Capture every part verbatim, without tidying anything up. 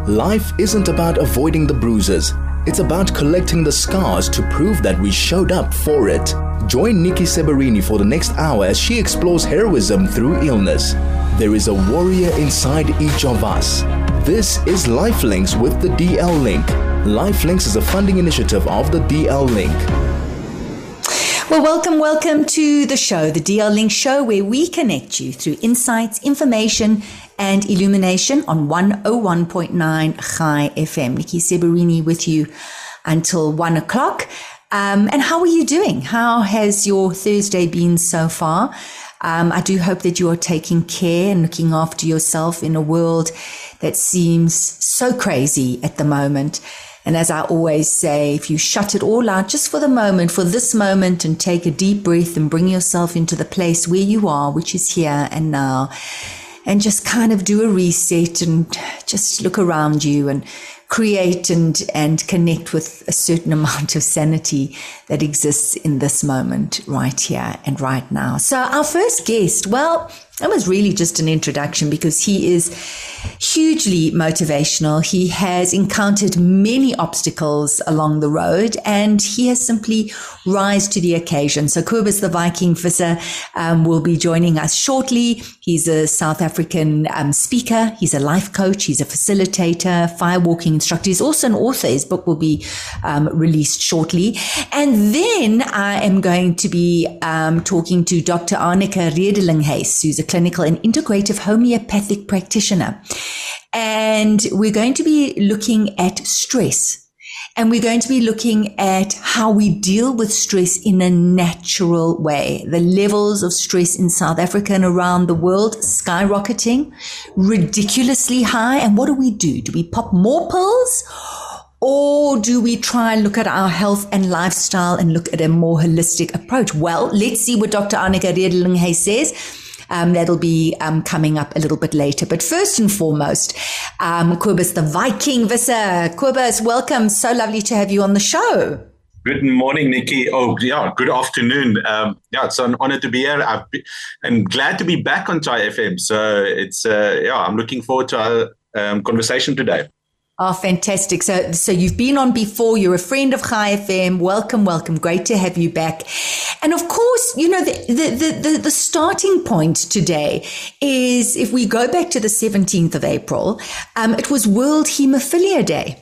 Life isn't about avoiding the bruises. It's about collecting the scars to prove that we showed up for it. Join Nikki Seberini for the next hour as she explores heroism through illness. There is a warrior inside each of us. This is Lifelinks with the D L Link. Lifelinks is a funding initiative of the D L Link. Well, welcome, welcome to the show, the D L Link show, where we connect you through insights, information, and illumination on one oh one point nine Chai F M. Nikki Seberini with you until one o'clock. Um, and how are you doing? How has your Thursday been so far? Um, I do hope that you are taking care and looking after yourself in a world that seems so crazy at the moment. And as I always say, if you shut it all out just for the moment, for this moment, and take a deep breath and bring yourself into the place where you are, which is here and now, and just kind of do a reset and just look around you and create and, and connect with a certain amount of sanity that exists in this moment right here and right now. So our first guest, well, that was really just an introduction because he is hugely motivational. He has encountered many obstacles along the road and he has simply rise to the occasion. So Kobus the Viking Visser um, will be joining us shortly. He's a South African um, speaker. He's a life coach. He's a facilitator, firewalking instructor. He's also an author. His book will be um, released shortly. And then I am going to be um, talking to Doctor Arnika Redelinghuys, who's a clinical and integrative homeopathic practitioner. And we're going to be looking at stress. And we're going to be looking at how we deal with stress in a natural way. The levels of stress in South Africa and around the world skyrocketing, ridiculously high. And what do we do? Do we pop more pills? Or do we try and look at our health and lifestyle and look at a more holistic approach? Well, let's see what Doctor Arnika Redelinghuys says. Um, that'll be um, coming up a little bit later. But first and foremost, um, Kobus the Viking Visser. Kobus, welcome. So lovely to have you on the show. Good morning, Nikki. Oh, yeah, good afternoon. Um, yeah, it's an honor to be here. I've be, I'm glad to be back on Chai F M. So it's, uh, yeah, I'm looking forward to our um, conversation today. Oh, fantastic. So, so you've been on before. You're a friend of Chai F M. Welcome, welcome. Great to have you back. And of course, you know, the, the, the, the starting point today is if we go back to the seventeenth of April, um, it was World Hemophilia Day.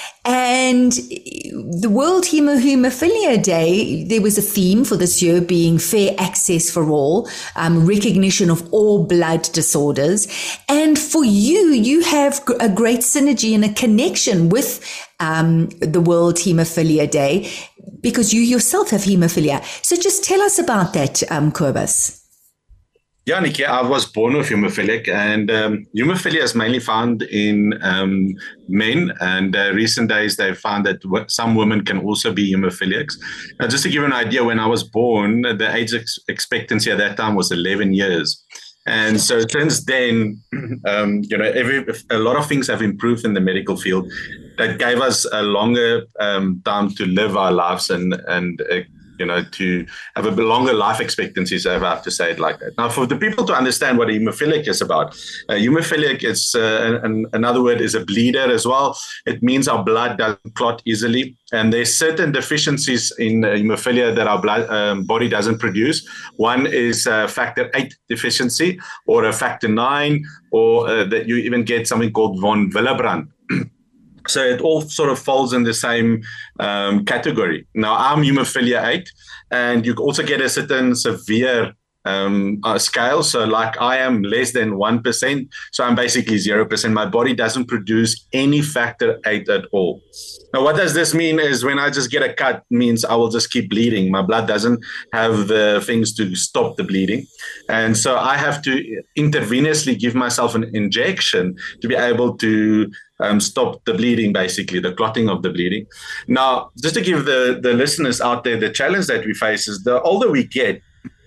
And the World Hemo- Hemophilia Day, there was a theme for this year being fair access for all, um, recognition of all blood disorders. And for you, you have a great synergy and a connection with um, the World Hemophilia Day because you yourself have hemophilia. So just tell us about that, um, Kobus. Yeah, Nikki, I was born with hemophilic, and um, hemophilia is mainly found in um, men. And uh, recent days, they found that w- some women can also be hemophiliacs. Now, just to give you an idea, when I was born, the age ex- expectancy at that time was eleven years. And so since then, um, you know, every a lot of things have improved in the medical field that gave us a longer um, time to live our lives and and. Uh, you know, to have a longer life expectancy, so if I have to say it like that. Now, for the people to understand what hemophilic is about, uh, hemophilic is, uh, an, another word is a bleeder as well. It means our blood doesn't clot easily. And there's certain deficiencies in uh, hemophilia that our blood, um, body doesn't produce. One is uh, factor eight deficiency or a factor nine, or uh, that you even get something called von Willebrand. So it all sort of falls in the same um, category. Now, I'm hemophilia eight, and you also get a certain severe um, uh, scale. So like I am less than one percent. So I'm basically zero percent. My body doesn't produce any factor eight at all. Now, what does this mean is when I just get a cut means I will just keep bleeding. My blood doesn't have the things to stop the bleeding. And so I have to intravenously give myself an injection to be able to Um, stop the bleeding, basically, the clotting of the bleeding. Now, just to give the, the listeners out there, the challenge that we face is the older we get,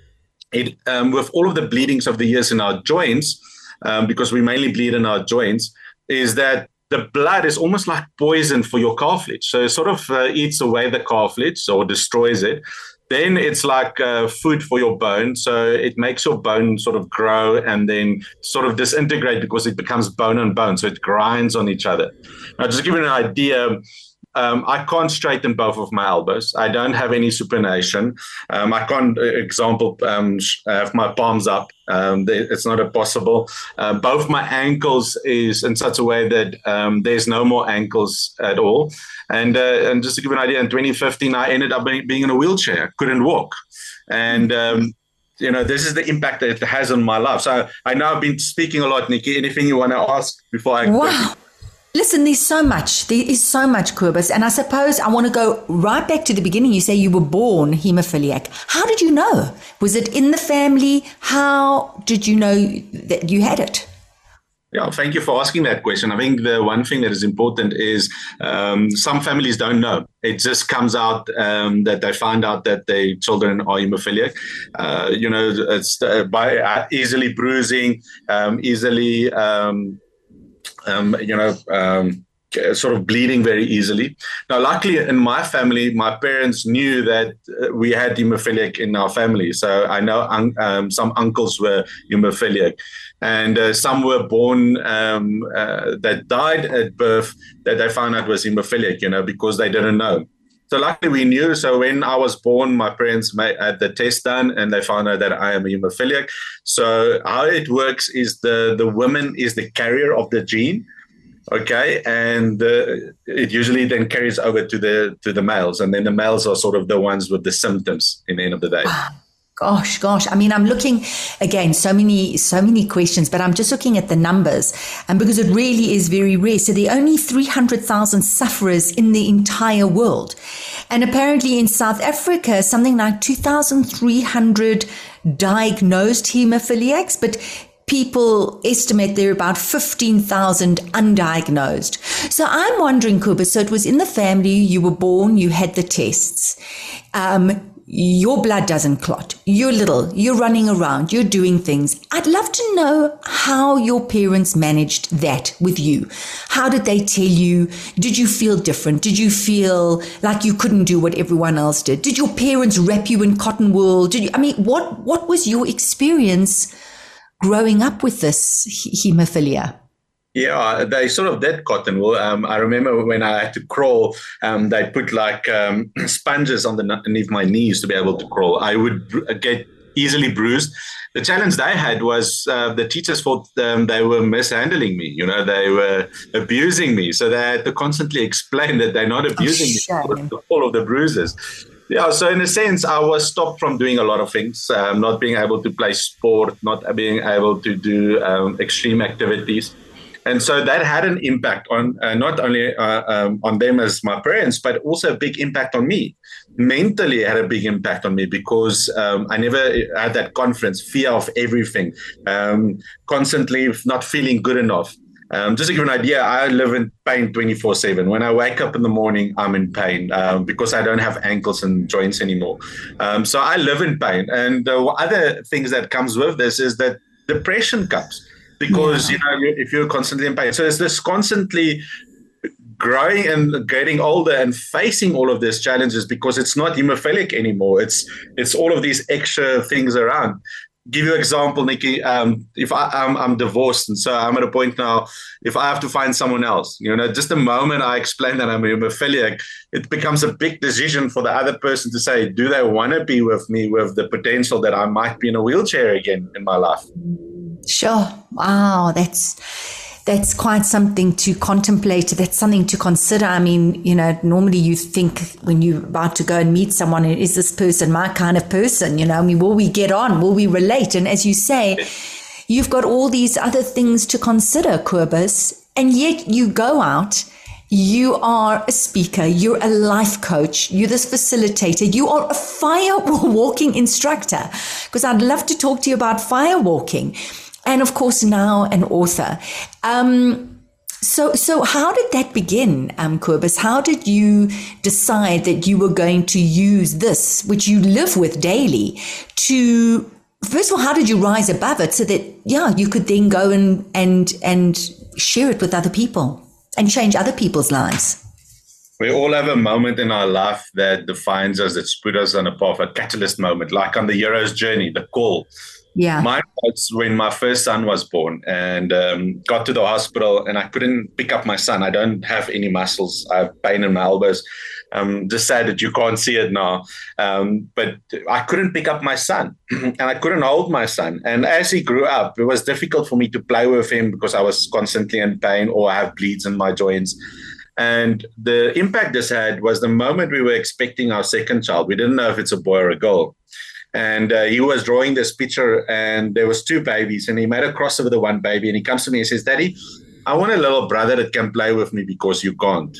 it um, with all of the bleedings of the years in our joints, um, because we mainly bleed in our joints, is that the blood is almost like poison for your cartilage. So it sort of uh, eats away the cartilage or destroys it. then it's like uh, food for your bone. So it makes your bone sort of grow and then sort of disintegrate because it becomes bone on bone. So it grinds on each other. Now, just to give you an idea, Um, I can't straighten both of my elbows. I don't have any supination. Um, I can't, example, um, have my palms up. Um, they, it's not a possible. Uh, both my ankles is in such a way that um, there's no more ankles at all. And uh, and just to give you an idea, in twenty fifteen, I ended up being, being in a wheelchair, couldn't walk. And um, you know, this is the impact that it has on my life. So I know I've been speaking a lot, Nikki. Anything you want to ask before I? Wow. Listen, there's so much. There is so much, Kobus. And I suppose I want to go right back to the beginning. You say you were born hemophiliac. How did you know? Was it in the family? How did you know that you had it? Yeah, thank you for asking that question. I think the one thing that is important is um, some families don't know. It just comes out um, that they find out that their children are hemophiliac. Uh, you know, it's uh, by uh, easily bruising, um, easily... Um, Um, you know, um, sort of bleeding very easily. Now, luckily in my family, my parents knew that we had hemophiliac in our family. So I know un- um, some uncles were hemophiliac, and uh, some were born um, uh, that died at birth that they found out was hemophiliac, you know, because they didn't know. So luckily we knew. So when I was born, my parents made, had the test done and they found out that I am hemophiliac. So how it works is the, the woman is the carrier of the gene. Okay. And uh, it usually then carries over to the, to the males. And then the males are sort of the ones with the symptoms in the end of the day. Gosh, gosh. I mean, I'm looking again, so many, so many questions, but I'm just looking at the numbers, and because it really is very rare. So there are only three hundred thousand sufferers in the entire world. And apparently in South Africa, something like two thousand three hundred diagnosed hemophiliacs, but people estimate there are about fifteen thousand undiagnosed. So I'm wondering, Kobus, so it was in the family, you were born, you had the tests. Um, Your blood doesn't clot. You're little. You're running around. You're doing things. I'd love to know how your parents managed that with you. How did they tell you? Did you feel different? Did you feel like you couldn't do what everyone else did? Did your parents wrap you in cotton wool? Did you? I mean, what what was your experience growing up with this hemophilia? Yeah, they sort of did cotton wool. Um, I remember when I had to crawl, um, they put like um, sponges on the, underneath my knees to be able to crawl. I would get easily bruised. The challenge they had was uh, the teachers thought um, they were mishandling me. You know, they were abusing me. So they had to constantly explain that they're not abusing oh, me for all of the bruises. Yeah, so in a sense, I was stopped from doing a lot of things, um, not being able to play sport, not being able to do um, extreme activities. And so that had an impact on uh, not only uh, um, on them as my parents, but also a big impact on me. Mentally, it had a big impact on me because um, I never had that confidence, fear of everything, um, constantly not feeling good enough. Um, just to give you an idea, I live in pain twenty-four seven. When I wake up in the morning, I'm in pain um, because I don't have ankles and joints anymore. Um, so I live in pain. And the other things that comes with this is that depression comes. Because, yeah. you know, if you're constantly in pain. So it's this constantly growing and getting older and facing all of these challenges because it's not hemophilic anymore. It's it's all of these extra things around. Give you an example, Nikki. Um, if I, I'm, I'm divorced, and so I'm at a point now, if I have to find someone else, you know, just the moment I explain that I'm a hemophiliac, it becomes a big decision for the other person to say, do they want to be with me with the potential that I might be in a wheelchair again in my life? Sure. Wow, that's that's quite something to contemplate. That's something to consider. I mean, you know, normally you think when you're about to go and meet someone, is this person my kind of person? You know, I mean, will we get on? Will we relate? And as you say, you've got all these other things to consider, Kobus, and yet you go out. You are a speaker, you're a life coach, you're this facilitator, you are a fire walking instructor, because I'd love to talk to you about fire walking. And of course, now an author. Um, so, so how did that begin, um, Kobus? How did you decide that you were going to use this, which you live with daily, to, first of all, how did you rise above it so that, yeah, you could then go and, and, and share it with other people and change other people's lives? We all have a moment in our life that defines us, that's put us on a path, a catalyst moment, like on the hero's journey, the call. Yeah. Mine was when my first son was born and um, got to the hospital and I couldn't pick up my son. I don't have any muscles. I have pain in my elbows. Um, just sad that you can't see it now. Um, but I couldn't pick up my son and I couldn't hold my son. And as he grew up, it was difficult for me to play with him because I was constantly in pain or I have bleeds in my joints. And the impact this had was the moment we were expecting our second child, we didn't know if it's a boy or a girl. And uh, he was drawing this picture and there was two babies and he made a cross over the one baby and he comes to me and says, Daddy, I want a little brother that can play with me because you can't.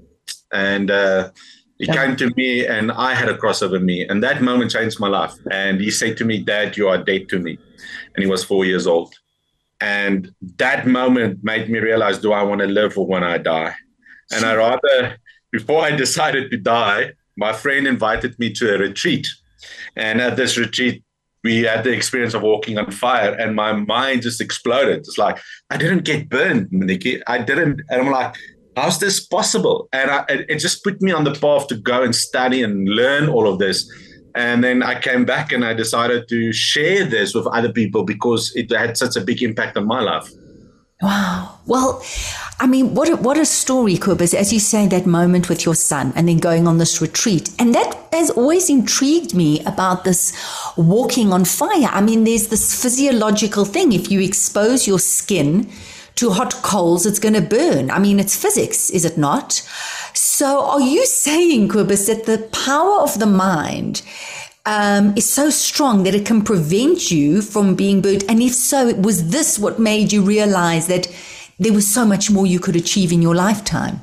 And uh, he yeah. came to me and I had a cross over me. And that moment changed my life. And he said to me, Dad, you are dead to me. And he was four years old. And that moment made me realize, do I want to live or when I die? And I rather, before I decided to die, my friend invited me to a retreat. And at this retreat, we had the experience of walking on fire and my mind just exploded. It's like, I didn't get burned, Nikki. I didn't. And I'm like, how's this possible? And I, it just put me on the path to go and study and learn all of this. And then I came back and I decided to share this with other people because it had such a big impact on my life. Wow. Well, I mean, what a, what a story, Cobus, as you say, that moment with your son and then going on this retreat. And that has always intrigued me about this walking on fire. I mean, there's this physiological thing. If you expose your skin to hot coals, it's going to burn. I mean, it's physics, is it not? So are you saying, Cobus, that the power of the mind Um, is so strong that it can prevent you from being burnt? And if so, was this what made you realize that there was so much more you could achieve in your lifetime?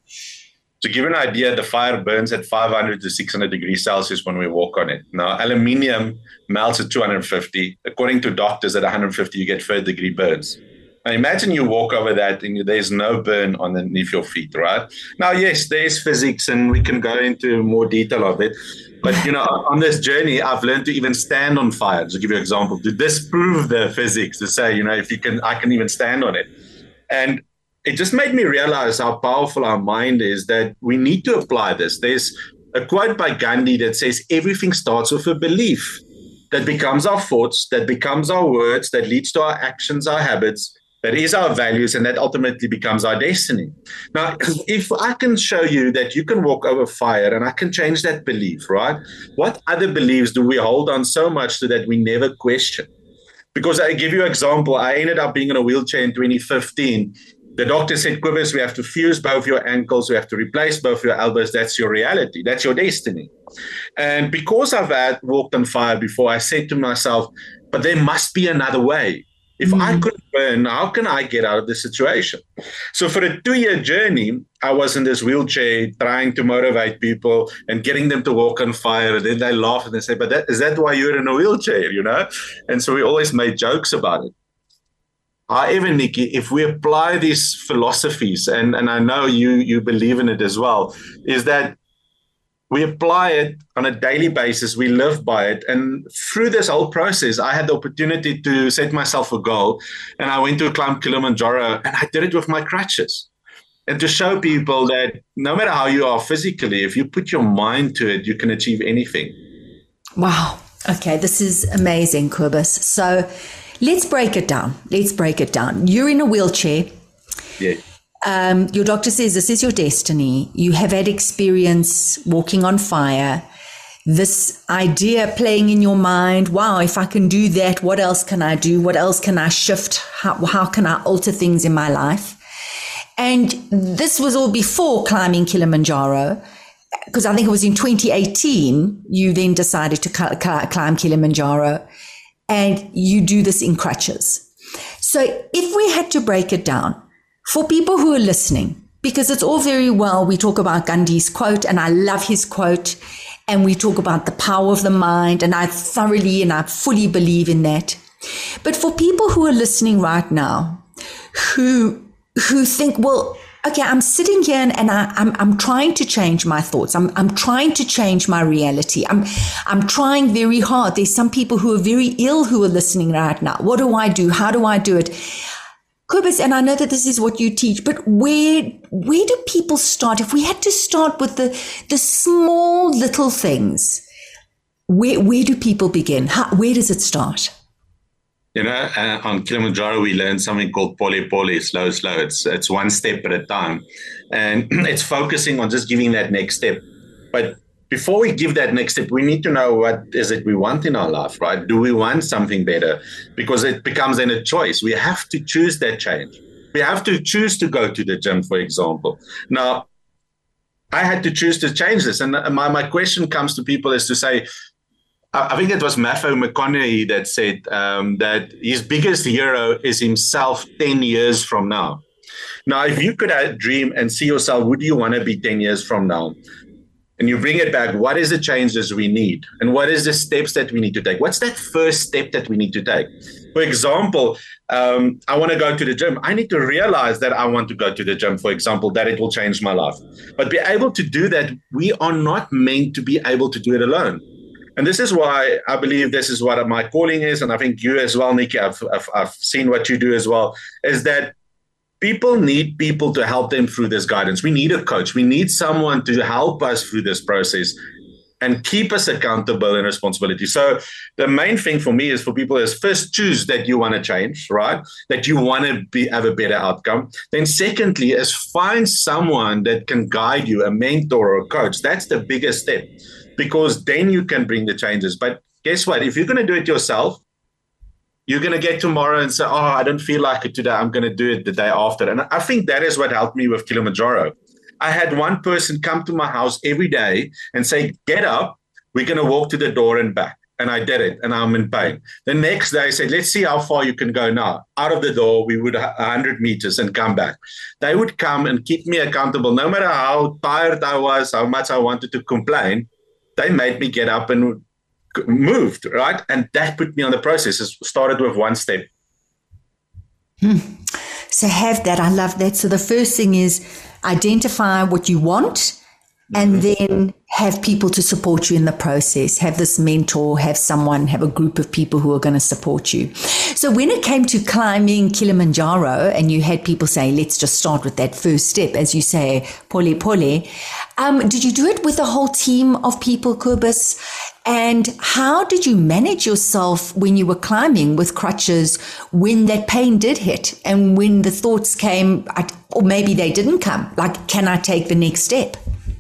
To give an idea, the fire burns at five hundred to six hundred degrees Celsius when we walk on it. Now, aluminium melts at two hundred fifty. According to doctors, at one hundred fifty, you get third degree burns. Now, imagine you walk over that and there's no burn underneath your feet, right? Now, yes, there's physics and we can go into more detail of it. But, you know, on this journey, I've learned to even stand on fire. To give you an example, to disprove the physics, to say, you know, if you can, I can even stand on it. And it just made me realize how powerful our mind is, that we need to apply this. There's a quote by Gandhi that says, everything starts with a belief that becomes our thoughts, that becomes our words, that leads to our actions, our habits, that is our values, and that ultimately becomes our destiny. Now, if I can show you that you can walk over fire and I can change that belief, right? What other beliefs do we hold on so much to that we never question? Because I give you an example. I ended up being in a wheelchair in twenty fifteen. The doctor said, Cobus, we have to fuse both your ankles. We have to replace both your elbows. That's your reality. That's your destiny. And because I've had walked on fire before, I said to myself, but there must be another way. If mm-hmm. I could burn, how can I get out of this situation? So for a two-year journey, I was in this wheelchair trying to motivate people and getting them to walk on fire. And then they laugh and they say, but that, is that why you're in a wheelchair, you know? And so we always made jokes about it. However, Nikki, if we apply these philosophies, and, and I know you you believe in it as well, is that we apply it on a daily basis. We live by it. And through this whole process, I had the opportunity to set myself a goal. And I went to climb Kilimanjaro, and I did it with my crutches. And to show people that no matter how you are physically, if you put your mind to it, you can achieve anything. Wow. Okay, this is amazing, Cobus. So let's break it down. Let's break it down. You're in a wheelchair. Yeah. Um, your doctor says this is your destiny. You have had experience walking on fire. This idea playing in your mind, wow, if I can do that, what else can I do? What else can I shift? How, how can I alter things in my life? And this was all before climbing Kilimanjaro, because I think it was in twenty eighteen, you then decided to climb Kilimanjaro, and you do this in crutches. So if we had to break it down, for people who are listening, because it's all very well, we talk about Gandhi's quote, and I love his quote, and we talk about the power of the mind, and I thoroughly and I fully believe in that. But for people who are listening right now, who who think, well, okay, I'm sitting here and, and I, I'm I'm trying to change my thoughts. I'm I'm trying to change my reality. I'm I'm trying very hard. There's some people who are very ill who are listening right now. What do I do? How do I do it? Kobus, and I know that this is what you teach, but where where do people start? If we had to start with the the small little things, where where do people begin? How, where does it start? You know, uh, on Kilimanjaro, we learned something called pole pole, slow, slow. It's it's one step at a time. And it's focusing on just giving that next step. But before we give that next step, we need to know what is it we want in our life, right? Do we want something better? Because it becomes then a choice. We have to choose that change. We have to choose to go to the gym, for example. Now, I had to choose to change this. And my, my question comes to people is to say, I think it was Matthew McConaughey that said um, that his biggest hero is himself ten years from now. Now, if you could uh, dream and see yourself, would you want to be ten years from now? And you bring it back, what is the changes we need? And what is the steps that we need to take? What's that first step that we need to take? For example, um, I want to go to the gym. I need to realize that I want to go to the gym, for example, that it will change my life. But be able to do that, we are not meant to be able to do it alone. And this is why I believe this is what my calling is. And I think you as well, Nikki, I've, I've, I've seen what you do as well, is that people need people to help them through this guidance. We need a coach. We need someone to help us through this process and keep us accountable and responsibility. So the main thing for me is for people is first choose that you want to change, right? That you want to be have a better outcome. Then secondly is find someone that can guide you, a mentor or a coach. That's the biggest step, because then you can bring the changes. But guess what? If you're going to do it yourself, you're going to get tomorrow and say, oh, I don't feel like it today. I'm going to do it the day after. And I think that is what helped me with Kilimanjaro. I had one person come to my house every day and say, get up, we're going to walk to the door and back. And I did it, and I'm in pain. The next day I said, let's see how far you can go now. Out of the door, we would one hundred meters and come back. They would come and keep me accountable. No matter how tired I was, how much I wanted to complain, they made me get up and moved, right? And that put me on the process. It started with one step. Hmm. So have that. I love that. So the first thing is identify what you want, and then have people to support you in the process. Have this mentor, have someone, have a group of people who are going to support you. So when it came to climbing Kilimanjaro and you had people say, let's just start with that first step, as you say, pole pole, um, did you do it with a whole team of people, Kobus? And how did you manage yourself when you were climbing with crutches, when that pain did hit and when the thoughts came, or maybe they didn't come, like, can I take the next step?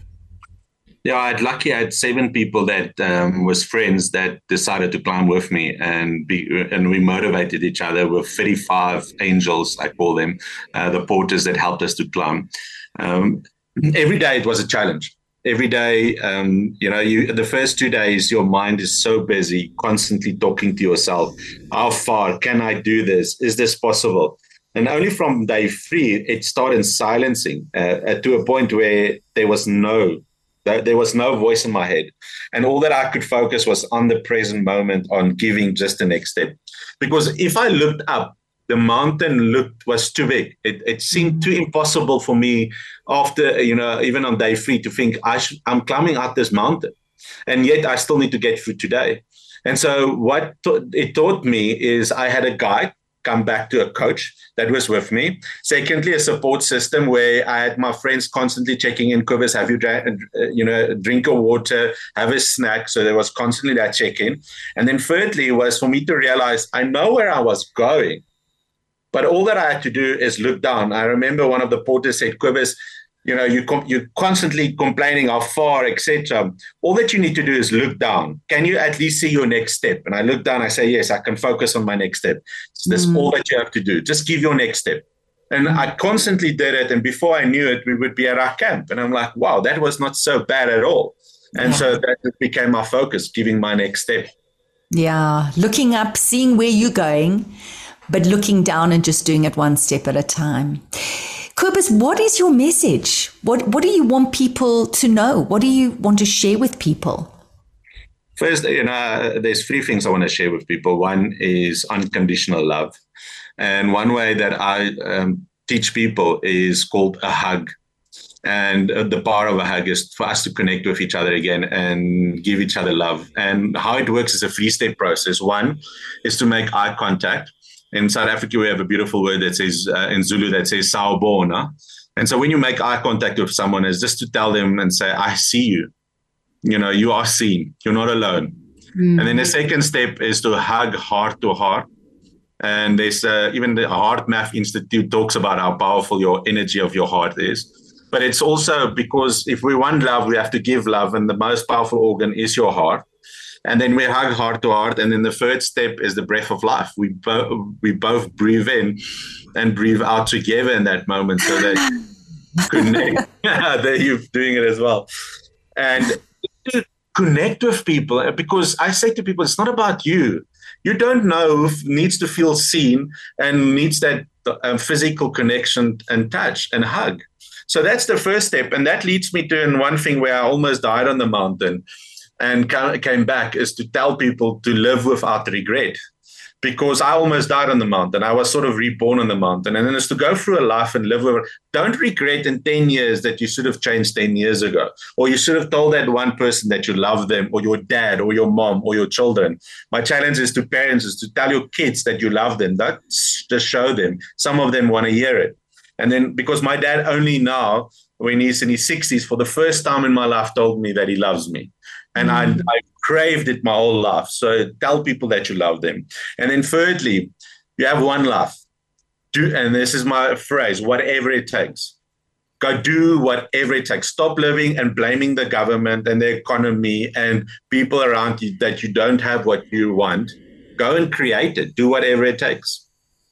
Yeah, I had lucky. I had seven people that um, was friends that decided to climb with me, and be, and we motivated each other with thirty-five angels, I call them, uh, the porters that helped us to climb. Um, every day it was a challenge. Every day, um, you know, you the first two days, your mind is so busy, constantly talking to yourself. How far can I do this? Is this possible? And only from day three, it started silencing uh, to a point where there was no There was no voice in my head. And all that I could focus was on the present moment, on giving just the next step. Because if I looked up, the mountain looked was too big. It, it seemed too impossible for me after, you know, even on day three to think I should, I'm climbing up this mountain. And yet I still need to get through today. And so what it taught me is I had a guide, come back to a coach that was with me. Secondly, a support system where I had my friends constantly checking in. Kobus, have you drank, you know, drink of water, have a snack. So there was constantly that check-in. And then thirdly was for me to realize I know where I was going, but all that I had to do is look down. I remember one of the porters said, Kobus, you know, you com- you're constantly complaining how far, et cetera. All that you need to do is look down. Can you at least see your next step? And I look down, I say, yes, I can focus on my next step. So that's mm. all that you have to do. Just give your next step. And mm. I constantly did it. And before I knew it, we would be at our camp. And I'm like, wow, that was not so bad at all. And yeah. so that became my focus, giving my next step. Yeah, looking up, seeing where you're going, but looking down and just doing it one step at a time. Kobus, what is your message? What What do you want people to know? What do you want to share with people? First, you know, there's three things I want to share with people. One is unconditional love. And one way that I um, teach people is called a hug. And uh, the power of a hug is for us to connect with each other again and give each other love. And how it works is a three-step process. One is to make eye contact. In South Africa, we have a beautiful word that says, uh, in Zulu, that says sawubona. And so when you make eye contact with someone, is just to tell them and say, I see you. You know, you are seen. You're not alone. Mm. And then the second step is to hug heart to heart. And there's uh, even the Heart Math Institute talks about how powerful your energy of your heart is. But it's also because if we want love, we have to give love. And the most powerful organ is your heart. And then we hug heart to heart. And then the third step is the breath of life. We, bo- we both breathe in and breathe out together in that moment so that you connect. There you're doing it as well. And to connect with people, because I say to people, it's not about you. You don't know who needs to feel seen and needs that uh, physical connection and touch and hug. So that's the first step. And that leads me to one thing where I almost died on the mountain and came back, is to tell people to live without regret. Because I almost died on the mountain. I was sort of reborn on the mountain. And then it's to go through a life and live with, don't regret in ten years that you should have changed ten years ago. Or you should have told that one person that you love them, or your dad, or your mom, or your children. My challenge is to parents is to tell your kids that you love them. Don't just show them. Some of them want to hear it. And then, because my dad only now, when he's in his sixties, for the first time in my life, told me that he loves me. And mm. I, I craved it my whole life. So tell people that you love them. And then thirdly, you have one life. Do, and this is my phrase, whatever it takes. Go do whatever it takes. Stop living and blaming the government and the economy and people around you that you don't have what you want. Go and create it. Do whatever it takes.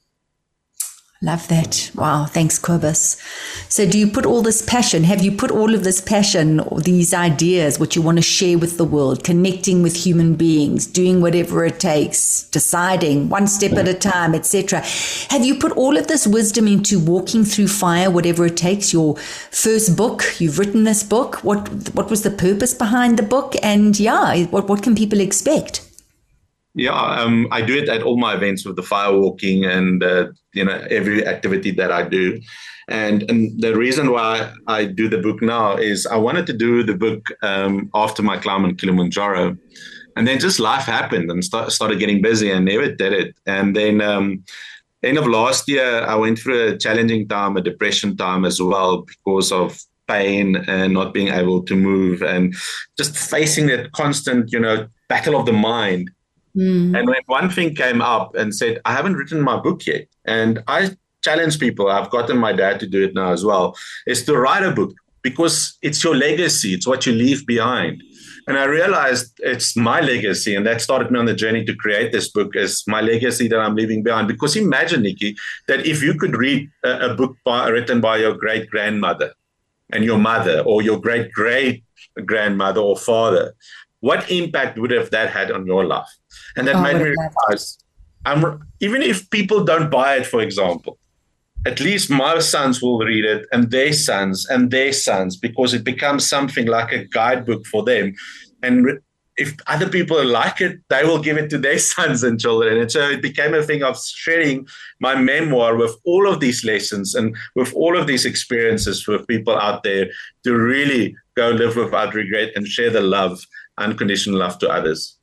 Love that. Wow. Thanks, Cobus. So do you put all this passion, have you put all of this passion or these ideas, what you want to share with the world, connecting with human beings, doing whatever it takes, deciding one step at a time, et cetera. Have you put all of this wisdom into Walking Through Fire, whatever it takes, your first book? You've written this book. What what was the purpose behind the book? And yeah, what, what can people expect? Yeah, um, I do it at all my events with the fire walking and, uh, you know, every activity that I do. And, and the reason why I do the book now is I wanted to do the book um, after my climb on Kilimanjaro. And then just life happened and start, started getting busy and never did it. And then um, end of last year, I went through a challenging time, a depression time as well, because of pain and not being able to move and just facing that constant, you know, battle of the mind. Mm. And when one thing came up and said, I haven't written my book yet. And I challenge people, I've gotten my dad to do it now as well, is to write a book because it's your legacy. It's what you leave behind. And I realized it's my legacy. And that started me on the journey to create this book as my legacy that I'm leaving behind. Because imagine, Nikki, that if you could read a, a book by, written by your great grandmother and your mother or your great great grandmother or father, what impact would have that had on your life? And that oh, made me realize, I'm, even if people don't buy it, for example, at least my sons will read it and their sons and their sons, because it becomes something like a guidebook for them. And if other people like it, they will give it to their sons and children. And so it became a thing of sharing my memoir with all of these lessons and with all of these experiences with people out there to really go live without regret and share the love, unconditional love to others.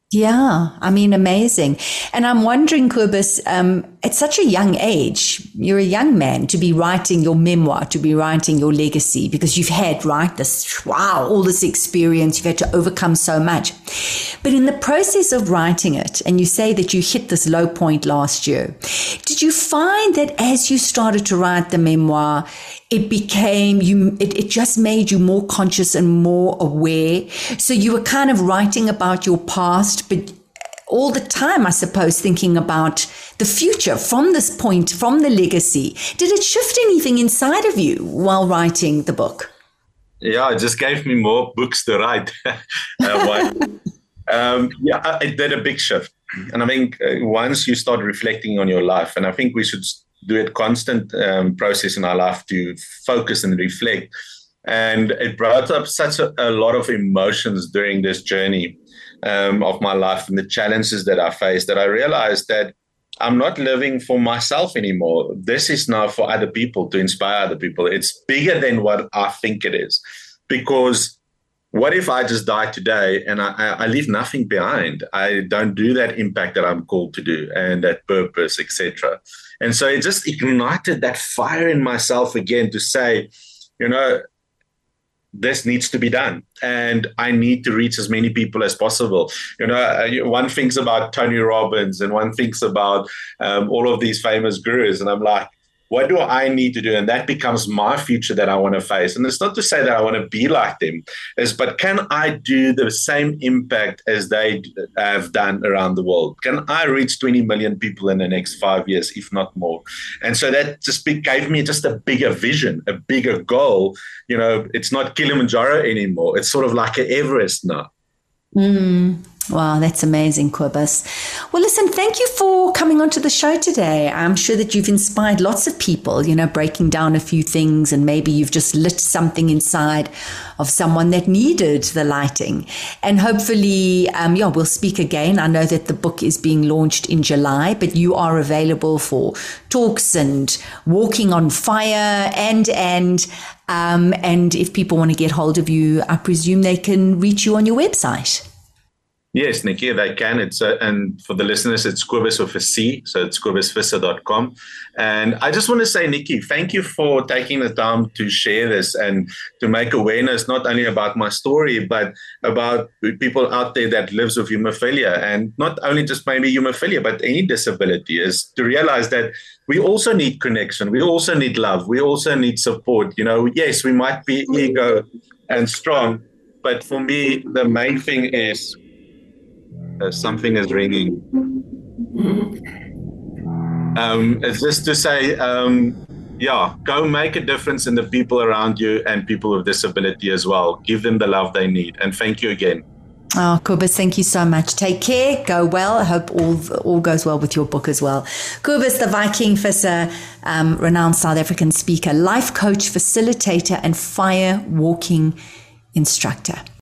Yeah, I mean, amazing. And I'm wondering, Cobus, um, at such a young age, you're a young man to be writing your memoir, to be writing your legacy, because you've had, right, this, wow, all this experience, you've had to overcome so much. But in the process of writing it, and you say that you hit this low point last year, did you find that as you started to write the memoir, it became, you, it, it just made you more conscious and more aware? So you were kind of writing about your past, but all the time, I suppose, thinking about the future from this point, from the legacy. Did it shift anything inside of you while writing the book? Yeah, it just gave me more books to write. uh, um, yeah, it did a big shift. And I think uh, once you start reflecting on your life, and I think we should do a constant um, process in our life to focus and reflect. And it brought up such a, a lot of emotions during this journey um, of my life and the challenges that I faced, that I realized that I'm not living for myself anymore. This is now for other people, to inspire other people. It's bigger than what I think it is, because what if I just die today and I, I leave nothing behind? I don't do that impact that I'm called to do and that purpose, et cetera. And so it just ignited that fire in myself again to say, you know, this needs to be done, and I need to reach as many people as possible. You know, one thinks about Tony Robbins, and one thinks about um, all of these famous gurus, and I'm like, what do I need to do? And that becomes my future that I want to face. And it's not to say that I want to be like them, is, but can I do the same impact as they have done around the world? Can I reach twenty million people in the next five years, if not more? And so that just gave me just a bigger vision, a bigger goal. You know, it's not Kilimanjaro anymore. It's sort of like an Everest now. Mm. Wow, that's amazing, Cobus. Well, listen, thank you for coming onto the show today. I'm sure that you've inspired lots of people, you know, breaking down a few things, and maybe you've just lit something inside of someone that needed the lighting. And hopefully, um, yeah, we'll speak again. I know that the book is being launched in July, but you are available for talks and walking on fire and, and, um, and if people want to get hold of you, I presume they can reach you on your website. Yes, Nikki, they can. It's uh, and for the listeners, it's Cobus with a C, so it's cobus visser dot com. And I just want to say, Nikki, thank you for taking the time to share this and to make awareness not only about my story, but about people out there that lives with hemophilia, and not only just maybe hemophilia, but any disability, is to realize that we also need connection. We also need love. We also need support. You know, yes, we might be ego and strong, but for me, the main thing is Uh, something is ringing. Um, it's just to say, um, yeah, go make a difference in the people around you and people with disability as well. Give them the love they need. And thank you again. Oh, Cobus, thank you so much. Take care. Go well. I hope all all goes well with your book as well. Cobus, the Viking Visser, um, renowned South African speaker, life coach, facilitator, and fire walking instructor.